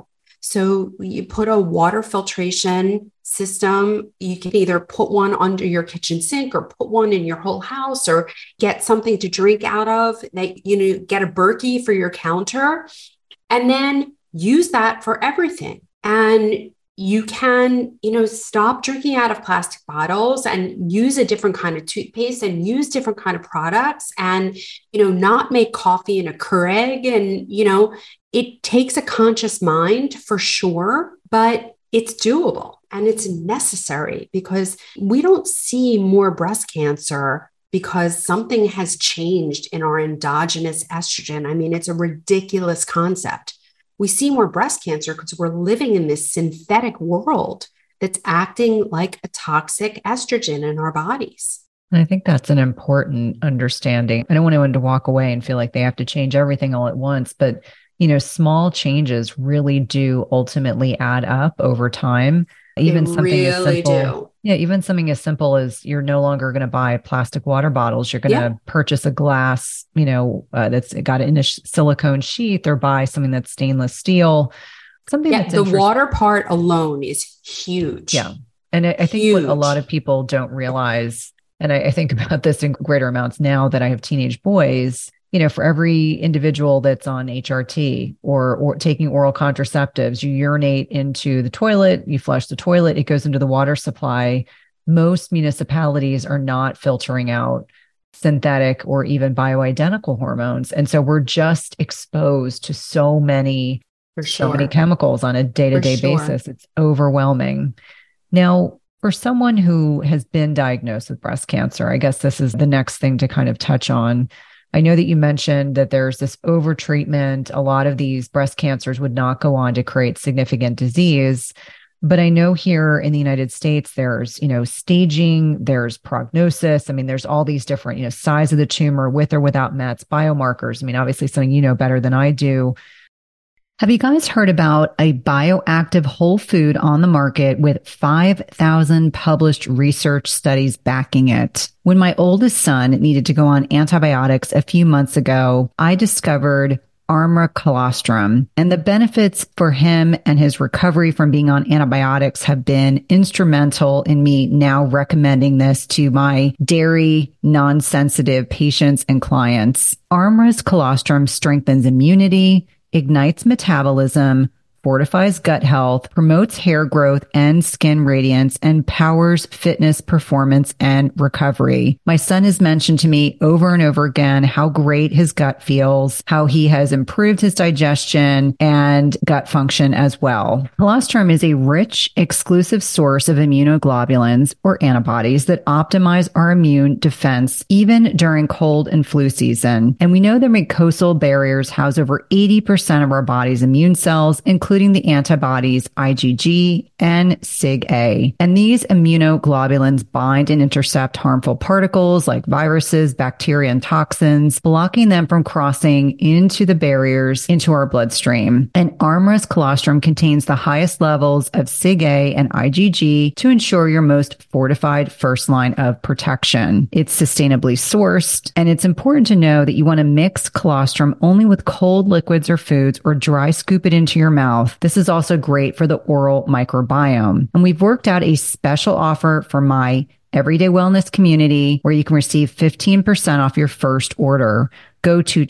B: So you put a water filtration system. You can either put one under your kitchen sink or put one in your whole house, or get something to drink out of. That, you know, get a Berkey for your counter, and then use that for everything. And you can, you know, stop drinking out of plastic bottles and use a different kind of toothpaste and use different kind of products, and, you know, not make coffee in a Keurig. And, you know, it takes a conscious mind for sure, but it's doable and it's necessary, because we don't see more breast cancer because something has changed in our endogenous estrogen. I mean, it's a ridiculous concept. We see more breast cancer because we're living in this synthetic world that's acting like a toxic estrogen in our bodies.
A: And I think that's an important understanding. I don't want anyone to walk away and feel like they have to change everything all at once, but, you know, small changes really do ultimately add up over time. Even
B: they
A: something
B: really
A: as simple,
B: do.
A: Yeah, even something as simple as you're no longer going to buy plastic water bottles. You're going to
B: Yeah.
A: purchase a glass, you know, uh, that's got it in a sh- silicone sheath, or buy something that's stainless steel. Something
B: Yeah,
A: that's
B: the
A: interest-
B: water part alone is huge.
A: Yeah. And I, I think
B: Huge.
A: what a lot of people don't realize, and I, I think about this in greater amounts now that I have teenage boys, you know, for every individual that's on H R T or, or taking oral contraceptives, you urinate into the toilet, you flush the toilet, it goes into the water supply. Most municipalities are not filtering out synthetic or even bioidentical hormones. And so we're just exposed to so many,
B: For
A: so
B: sure.
A: many chemicals on a day-to-day
B: For sure.
A: basis. It's overwhelming. Now, for someone who has been diagnosed with breast cancer, I guess this is the next thing to kind of touch on. I know that you mentioned that there's this overtreatment. A lot of these breast cancers would not go on to create significant disease. But I know here in the United States, there's, you know, staging, there's prognosis. I mean, there's all these different, you know, size of the tumor with or without Mets, biomarkers. I mean, obviously something you know better than I do. Have you guys heard about a bioactive whole food on the market with five thousand published research studies backing it? When my oldest son needed to go on antibiotics a few months ago, I discovered Armra Colostrum, and the benefits for him and his recovery from being on antibiotics have been instrumental in me now recommending this to my dairy non-sensitive patients and clients. Armra's Colostrum strengthens immunity, ignites metabolism, fortifies gut health, promotes hair growth and skin radiance, and powers fitness, performance, and recovery. My son has mentioned to me over and over again how great his gut feels, how he has improved his digestion and gut function as well. Colostrum is a rich, exclusive source of immunoglobulins, or antibodies, that optimize our immune defense even during cold and flu season. And we know the mucosal barriers house over eighty percent of our body's immune cells, including including the antibodies I G G and SIG-A. And these immunoglobulins bind and intercept harmful particles like viruses, bacteria, and toxins, blocking them from crossing into the barriers into our bloodstream. And Armra's Colostrum contains the highest levels of SIG-A and I G G to ensure your most fortified first line of protection. It's sustainably sourced, and it's important to know that you want to mix colostrum only with cold liquids or foods, or dry scoop it into your mouth. This is also great for the oral microbiome. And we've worked out a special offer for my Everyday Wellness community where you can receive fifteen percent off your first order. Go to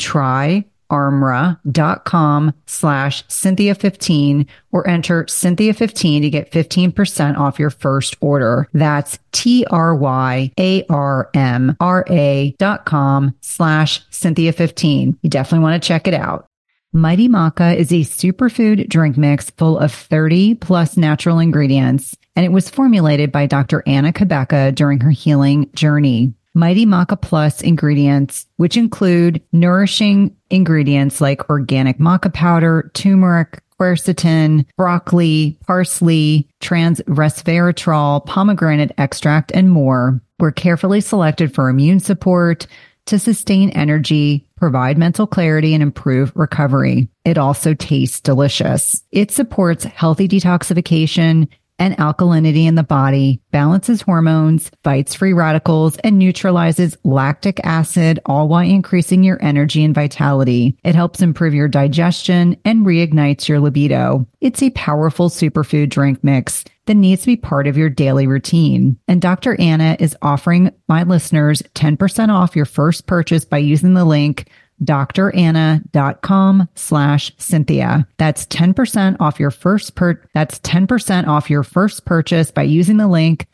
A: tryarmra.com slash Cynthia 15 or enter Cynthia fifteen to get fifteen percent off your first order. That's T-R-Y-A-R-M-R-A dot com slash Cynthia 15. You definitely want to check it out. Mighty Maca is a superfood drink mix full of thirty plus natural ingredients, and it was formulated by Doctor Anna Cabeca during her healing journey. Mighty Maca Plus ingredients, which include nourishing ingredients like organic maca powder, turmeric, quercetin, broccoli, parsley, trans resveratrol, pomegranate extract, and more, were carefully selected for immune support, to sustain energy, provide mental clarity, and improve recovery. It also tastes delicious. It supports healthy detoxification, and alkalinity in the body, balances hormones, fights free radicals, and neutralizes lactic acid, all while increasing your energy and vitality. It helps improve your digestion and reignites your libido. It's a powerful superfood drink mix that needs to be part of your daily routine. And Doctor Anna is offering my listeners ten percent off your first purchase by using the link dranna.com slash Cynthia. That's ten percent off your first per, that's ten percent off your first purchase by using the link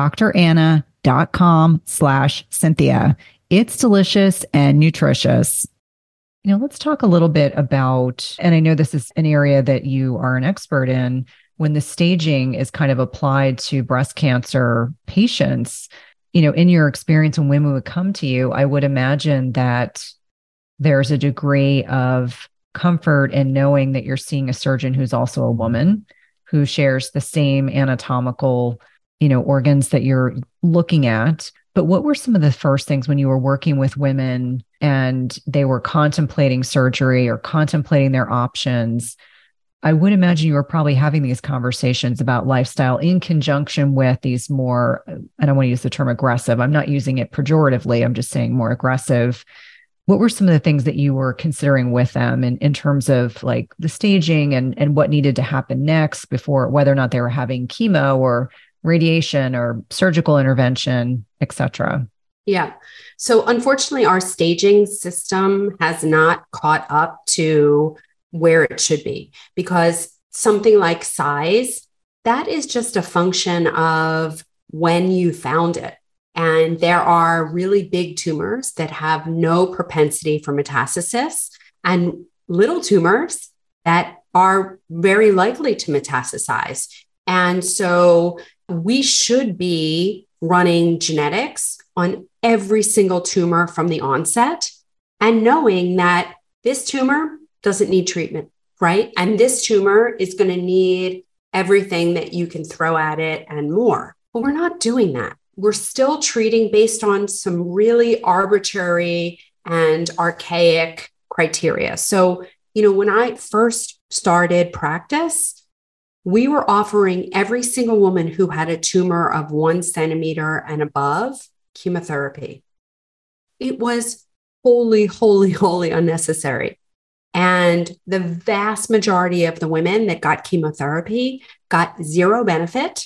A: dranna.com slash Cynthia. It's delicious and nutritious. You know, let's talk a little bit about, and I know this is an area that you are an expert in, when the staging is kind of applied to breast cancer patients. You know, in your experience when women would come to you, I would imagine that there's a degree of comfort in knowing that you're seeing a surgeon who's also a woman, who shares the same anatomical, you know, organs that you're looking at. But what were some of the first things when you were working with women and they were contemplating surgery or contemplating their options? I would imagine you were probably having these conversations about lifestyle in conjunction with these more, I don't want to use the term aggressive. I'm not using it pejoratively. I'm just saying more aggressive. What were some of the things that you were considering with them in, in terms of like the staging and, and what needed to happen next before, whether or not they were having chemo or radiation or surgical intervention, et cetera?
B: Yeah. So unfortunately, our staging system has not caught up to where it should be, because something like size, that is just a function of when you found it. And there are really big tumors that have no propensity for metastasis and little tumors that are very likely to metastasize. And so we should be running genetics on every single tumor from the onset and knowing that this tumor doesn't need treatment, right? And this tumor is going to need everything that you can throw at it and more. But we're not doing that. We're still treating based on some really arbitrary and archaic criteria. So, you know, when I first started practice, we were offering every single woman who had a tumor of one centimeter and above chemotherapy. It was wholly, wholly, wholly unnecessary. And the vast majority of the women that got chemotherapy got zero benefit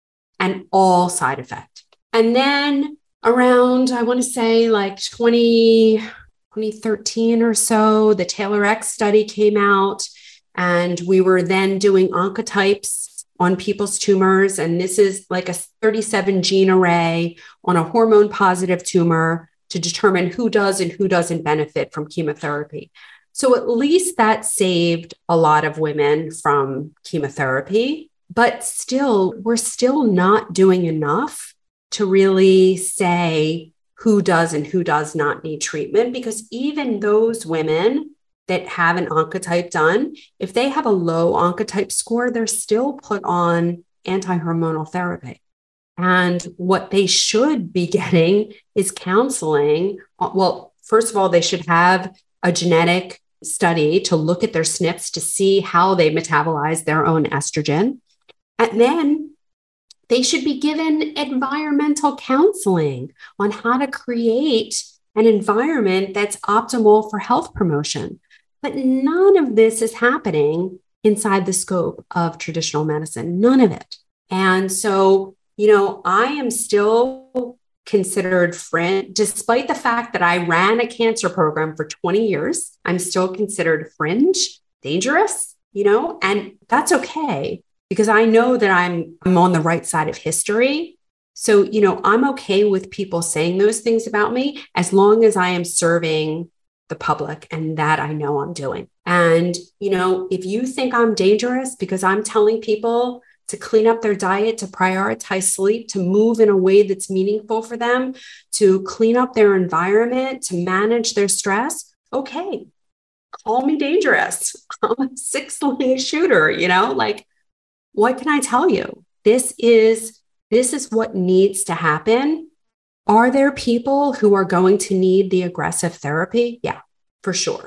B: and all side effect. And then around, I want to say like twenty, twenty thirteen or so, the TAILORx study came out, and we were then doing oncotypes on people's tumors. And this is like a thirty-seven gene array on a hormone positive tumor to determine who does and who doesn't benefit from chemotherapy. So at least that saved a lot of women from chemotherapy, but still, we're still not doing enough to really say who does and who does not need treatment, because even those women that have an oncotype done, if they have a low oncotype score, they're still put on anti-hormonal therapy. And what they should be getting is counseling. Well, first of all, they should have a genetic study to look at their S N Ps to see how they metabolize their own estrogen. And then they should be given environmental counseling on how to create an environment that's optimal for health promotion. But none of this is happening inside the scope of traditional medicine, none of it. And so, you know, I am still considered fringe, despite the fact that I ran a cancer program for twenty years, I'm still considered fringe, dangerous, you know, and that's okay, because I know that I'm, I'm on the right side of history. So, you know, I'm okay with people saying those things about me as long as I am serving the public, and that I know I'm doing. And, you know, if you think I'm dangerous because I'm telling people to clean up their diet, to prioritize sleep, to move in a way that's meaningful for them, to clean up their environment, to manage their stress, okay, call me dangerous. I'm a six-lane shooter, you know, like, what can I tell you? This is, this is what needs to happen. Are there people who are going to need the aggressive therapy? Yeah, for sure.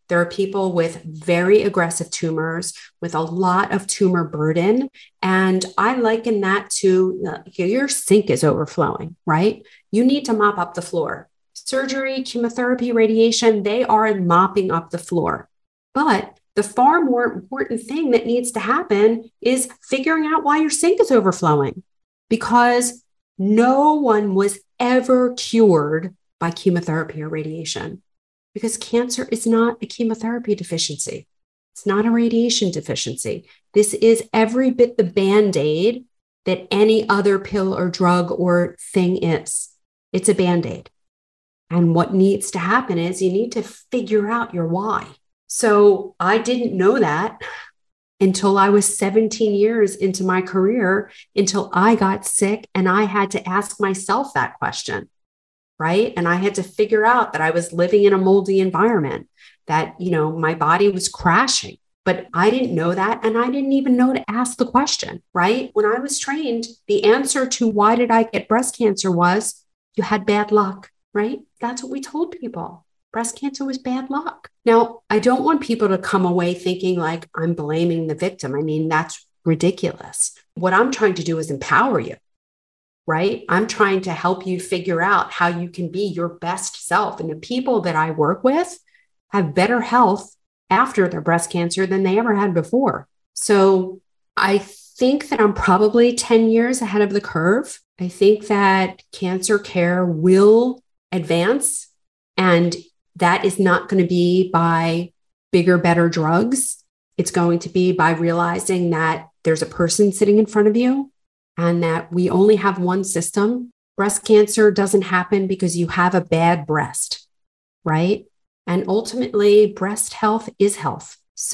B: There are people with very aggressive tumors, with a lot of tumor burden. And I liken that to uh, your sink is overflowing, right? You need to mop up the floor. Surgery, chemotherapy, radiation, they are mopping up the floor. But the far more important thing that needs to happen is figuring out why your sink is overflowing, because no one was ever cured by chemotherapy or radiation, because cancer is not a chemotherapy deficiency. It's not a radiation deficiency. This is every bit the Band-Aid that any other pill or drug or thing is. It's a Band-Aid. And what needs to happen is you need to figure out your why. So I didn't know that until I was seventeen years into my career, until I got sick and I had to ask myself that question, right? And I had to figure out that I was living in a moldy environment, that, you know, my body was crashing, but I didn't know that. And I didn't even know to ask the question, right? When I was trained, the answer to why did I get breast cancer was you had bad luck, right? That's what we told people. Breast cancer was bad luck. Now, I don't want people to come away thinking like I'm blaming the victim. I mean, that's ridiculous. What I'm trying to do is empower you, right? I'm trying to help you figure out how you can be your best self. And the people that I work with have better health after their breast cancer than they ever had before. So I think that I'm probably ten years ahead of the curve. I think that cancer care will advance, and that is not going to be by bigger, better drugs. It's going to be by realizing that there's a person sitting in front of you and that we only have one system. Breast cancer doesn't happen because you have a bad breast, right? And ultimately, breast health is health.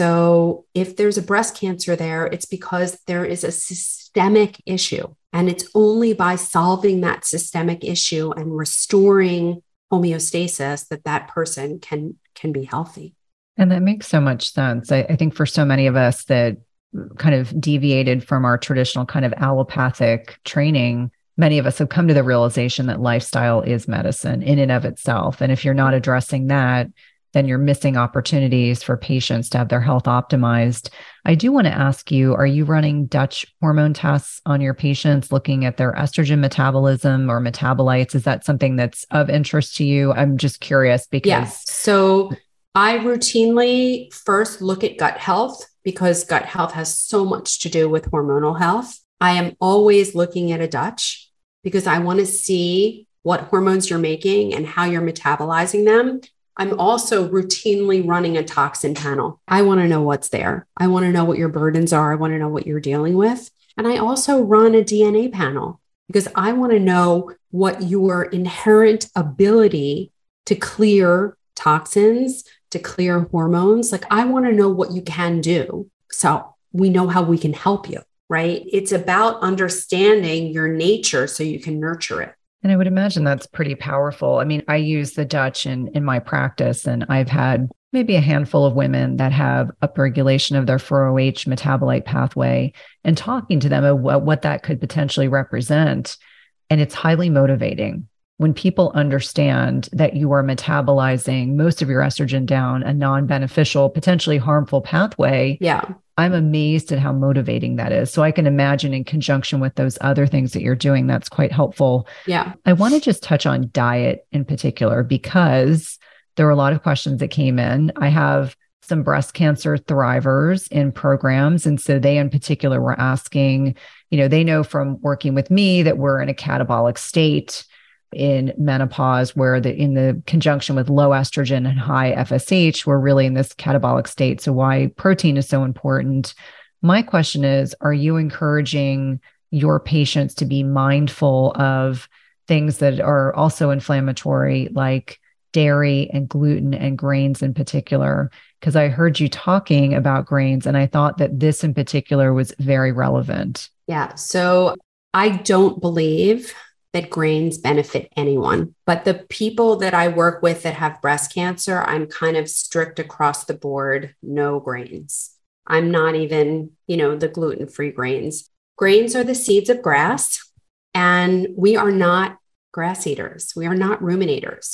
B: So if there's a breast cancer there, it's because there is a systemic issue. And it's only by solving that systemic issue and restoring homeostasis that that person can can be healthy.
A: And that makes so much sense. I, I think for so many of us that kind of deviated from our traditional kind of allopathic training, many of us have come to the realization that lifestyle is medicine in and of itself. And if you're not addressing that, then you're missing opportunities for patients to have their health optimized. I do want to ask you, are you running Dutch hormone tests on your patients, looking at their estrogen metabolism or metabolites? Is that something that's of interest to you? I'm just curious because...
B: Yes. So I routinely first look at gut health because gut health has so much to do with hormonal health. I am always looking at a Dutch because I want to see what hormones you're making and how you're metabolizing them. I'm also routinely running a toxin panel. I want to know what's there. I want to know what your burdens are. I want to know what you're dealing with. And I also run a D N A panel because I want to know what your inherent ability to clear toxins, to clear hormones. Like, I want to know what you can do so we know how we can help you, right? It's about understanding your nature so you can nurture it.
A: And I would imagine that's pretty powerful. I mean, I use the Dutch in, in my practice, and I've had maybe a handful of women that have upregulation of their four oh H metabolite pathway, and talking to them about what that could potentially represent. And it's highly motivating when people understand that you are metabolizing most of your estrogen down a non-beneficial, potentially harmful pathway.
B: Yeah.
A: I'm amazed at how motivating that is. So I can imagine in conjunction with those other things that you're doing, that's quite helpful.
B: Yeah.
A: I want to just touch on diet in particular, because there were a lot of questions that came in. I have some breast cancer thrivers in programs. And so they in particular were asking, you know, they know from working with me that we're in a catabolic state in menopause, where the in the conjunction with low estrogen and high F S H, we're really in this catabolic state. So why protein is so important. My question is, are you encouraging your patients to be mindful of things that are also inflammatory, like dairy and gluten and grains in particular? Because I heard you talking about grains, and I thought that this in particular was very relevant.
B: Yeah. So I don't believe that grains benefit anyone. But the people that I work with that have breast cancer, I'm kind of strict across the board, no grains. I'm not even, you know, the gluten-free grains. Grains are the seeds of grass, and we are not grass eaters. We are not ruminators.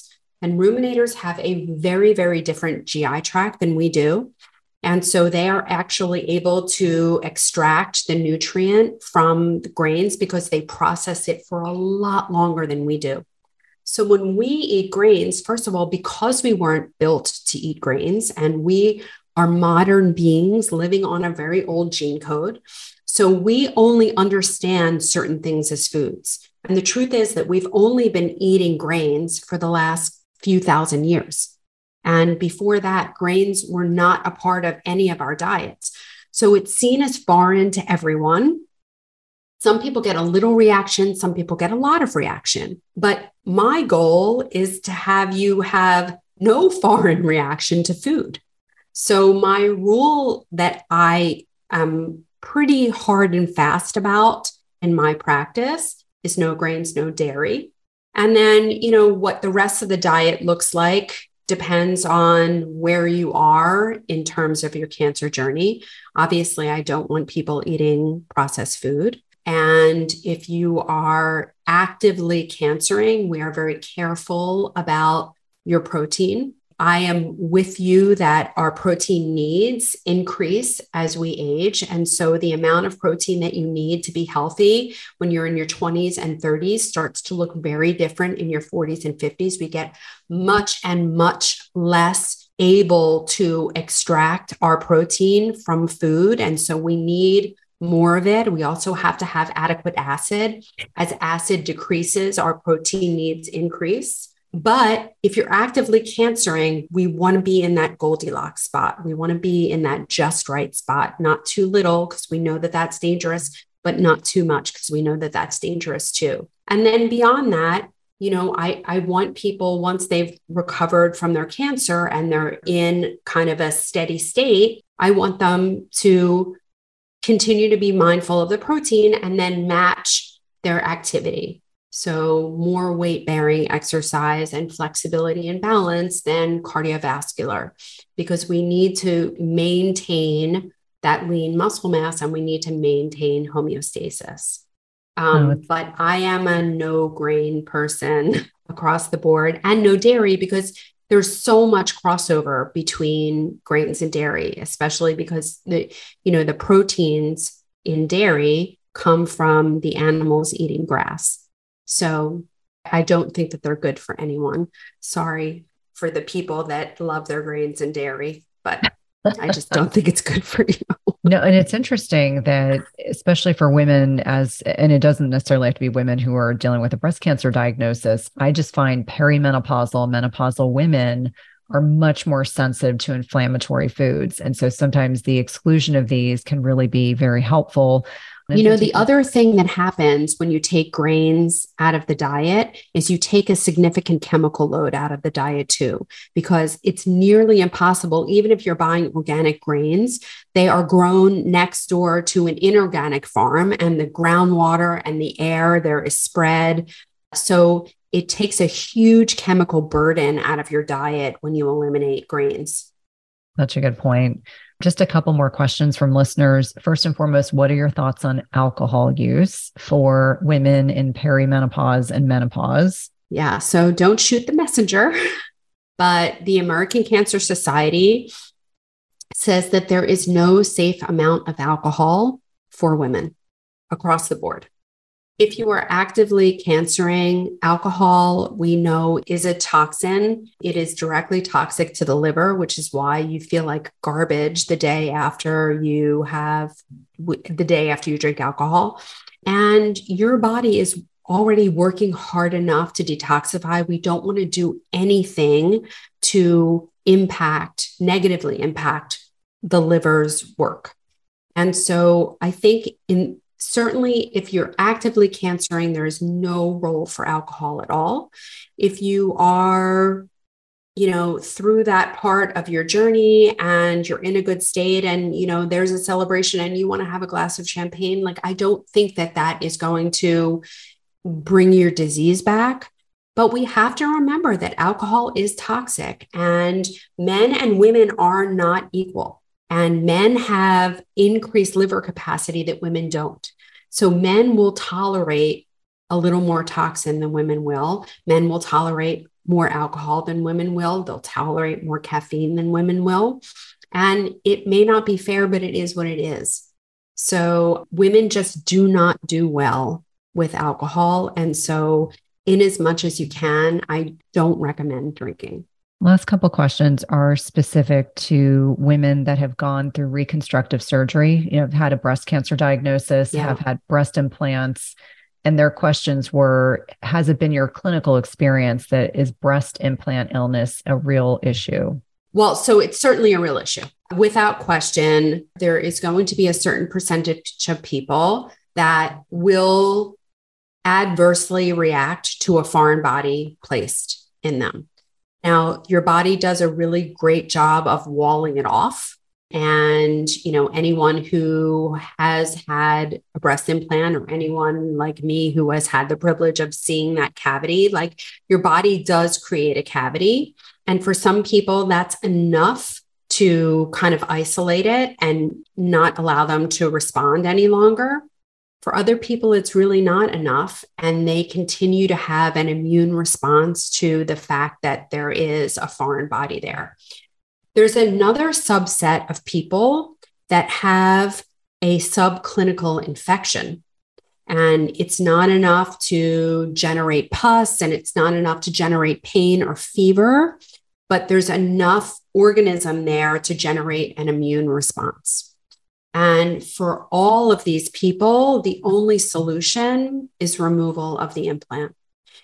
B: And ruminators have a very, very different G I tract than we do. And so they are actually able to extract the nutrient from the grains because they process it for a lot longer than we do. So when we eat grains, first of all, because we weren't built to eat grains and we are modern beings living on a very old gene code, so we only understand certain things as foods. And the truth is that we've only been eating grains for the last few thousand years. And before that, grains were not a part of any of our diets. So it's seen as foreign to everyone. Some people get a little reaction, some people get a lot of reaction. But my goal is to have you have no foreign reaction to food. So my rule that I am pretty hard and fast about in my practice is no grains, no dairy. And then, you know, what the rest of the diet looks like depends on where you are in terms of your cancer journey. Obviously, I don't want people eating processed food. And if you are actively cancering, we are very careful about your protein. I am with you that our protein needs increase as we age. And so the amount of protein that you need to be healthy when you're in your twenties and thirties starts to look very different in your forties and fifties. We get much and much less able to extract our protein from food. And so we need more of it. We also have to have adequate acid. As acid decreases, our protein needs increase. But if you're actively cancering, we want to be in that Goldilocks spot. We want to be in that just right spot, not too little because we know that that's dangerous, but not too much because we know that that's dangerous too. And then beyond that, you know, I, I want people, once they've recovered from their cancer and they're in kind of a steady state, I want them to continue to be mindful of the protein and then match their activity. So more weight-bearing exercise and flexibility and balance than cardiovascular, because we need to maintain that lean muscle mass and we need to maintain homeostasis. Um, oh. But I am a no grain person across the board and no dairy because there's so much crossover between grains and dairy, especially because the, you know, the proteins in dairy come from the animals eating grass. So I don't think that they're good for anyone. Sorry for the people that love their grains and dairy, but I just don't think it's good for you.
A: No, and it's interesting that, especially for women, as and it doesn't necessarily have to be women who are dealing with a breast cancer diagnosis, I just find perimenopausal, menopausal women are much more sensitive to inflammatory foods. And so sometimes the exclusion of these can really be very helpful.
B: You know, the other thing that happens when you take grains out of the diet is you take a significant chemical load out of the diet too, because it's nearly impossible, even if you're buying organic grains, they are grown next door to an inorganic farm and the groundwater and the air there is spread. So it takes a huge chemical burden out of your diet when you eliminate grains.
A: That's a good point. Just a couple more questions from listeners. First and foremost, what are your thoughts on alcohol use for women in perimenopause and menopause?
B: Yeah, so don't shoot the messenger, but the American Cancer Society says that there is no safe amount of alcohol for women across the board. If you are actively cancering, alcohol, we know, is a toxin. It is directly toxic to the liver, which is why you feel like garbage the day after you have, the day after you drink alcohol. And your body is already working hard enough to detoxify. We don't want to do anything to impact, negatively impact the liver's work. And so I think in certainly, if you're actively cancering, there is no role for alcohol at all. If you are, you know, through that part of your journey and you're in a good state and, you know, there's a celebration and you want to have a glass of champagne, like, I don't think that that is going to bring your disease back. But we have to remember that alcohol is toxic and men and women are not equal. And men have increased liver capacity that women don't. So men will tolerate a little more toxin than women will. Men will tolerate more alcohol than women will. They'll tolerate more caffeine than women will. And it may not be fair, but it is what it is. So women just do not do well with alcohol. And so in as much as you can, I don't recommend drinking.
A: Last couple questions are specific to women that have gone through reconstructive surgery, you know, have had a breast cancer diagnosis, yeah. have had breast implants. And their questions were, has it been your clinical experience that is breast implant illness a real issue?
B: Well, so it's certainly a real issue. Without question, there is going to be a certain percentage of people that will adversely react to a foreign body placed in them. Now, your body does a really great job of walling it off. And, you know, anyone who has had a breast implant or anyone like me who has had the privilege of seeing that cavity, like your body does create a cavity. And for some people, that's enough to kind of isolate it and not allow them to respond any longer. For other people, it's really not enough. And they continue to have an immune response to the fact that there is a foreign body there. There's another subset of people that have a subclinical infection. And it's not enough to generate pus and it's not enough to generate pain or fever, but there's enough organism there to generate an immune response. And for all of these people, the only solution is removal of the implant.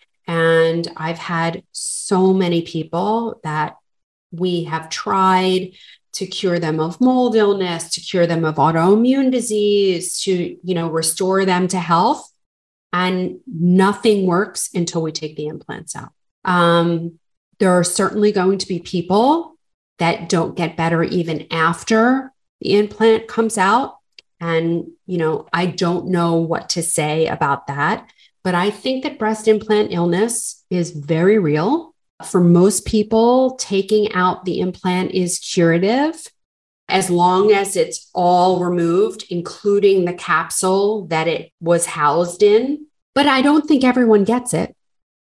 B: And I've had so many people that we have tried to cure them of mold illness, to cure them of autoimmune disease, to, you know, restore them to health. And nothing works until we take the implants out. Um, there are certainly going to be people that don't get better even after the implant comes out. And, you know, I don't know what to say about that, but I think that breast implant illness is very real. For most people, taking out the implant is curative as long as it's all removed, including the capsule that it was housed in. But I don't think everyone gets it.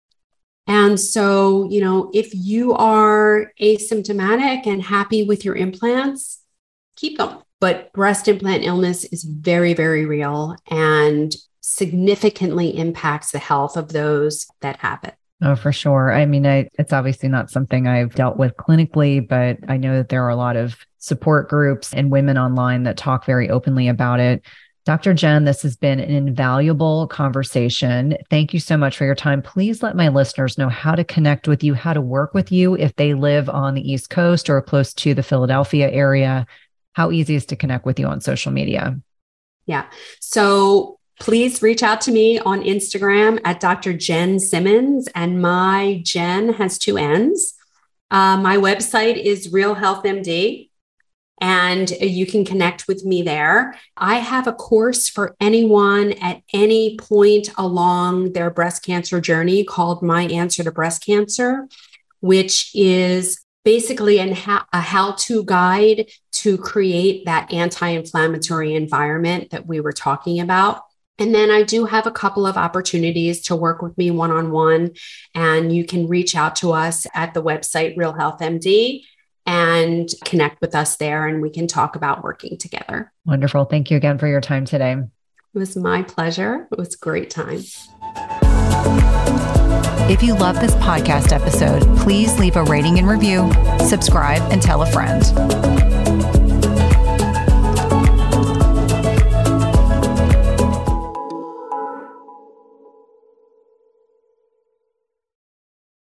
B: And so, you know, if you are asymptomatic and happy with your implants, keep them. But breast implant illness is very, very real and significantly impacts the health of those that have it.
A: Oh, for sure. I mean, I, it's obviously not something I've dealt with clinically, but I know that there are a lot of support groups and women online that talk very openly about it. Doctor Jen, this has been an invaluable conversation. Thank you so much for your time. Please let my listeners know how to connect with you, how to work with you if they live on the East Coast or close to the Philadelphia area. How easy is to connect with you on social media?
B: Yeah. So please reach out to me on Instagram at Doctor Jen Simmons, and my Jen has two N's. Uh, my website is Real Health M D, and you can connect with me there. I have a course for anyone at any point along their breast cancer journey called My Answer to Breast Cancer, which is basically an ha- a how-to guide to create that anti-inflammatory environment that we were talking about. And then I do have a couple of opportunities to work with me one-on-one, and you can reach out to us at the website Real Health M D and connect with us there, and we can talk about working together.
A: Wonderful. Thank you again for your time today.
B: It was my pleasure. It was a great time.
A: If you love this podcast episode, please leave a rating and review, subscribe, and tell a friend.